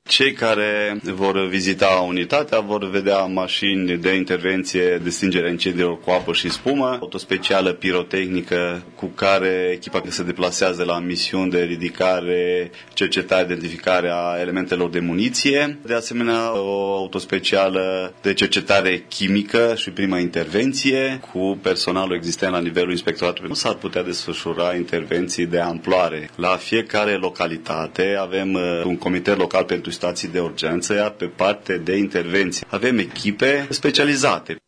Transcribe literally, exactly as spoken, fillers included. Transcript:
Cei care vor vizita unitatea vor vedea mașini de intervenție de stingere a incendiilor cu apă și spumă, autospecială pirotehnică cu care echipa se deplasează la misiuni de ridicare, cercetare, identificare a elementelor de muniție. De asemenea, o autospecială de cercetare chimică și prima intervenție cu personalul existent la nivelul inspectoratului. Nu s-ar putea desfășura intervenții de amploare. La fiecare localitate avem un comitet local pentru stații de urgență, iar pe parte de intervenție avem echipe specializate.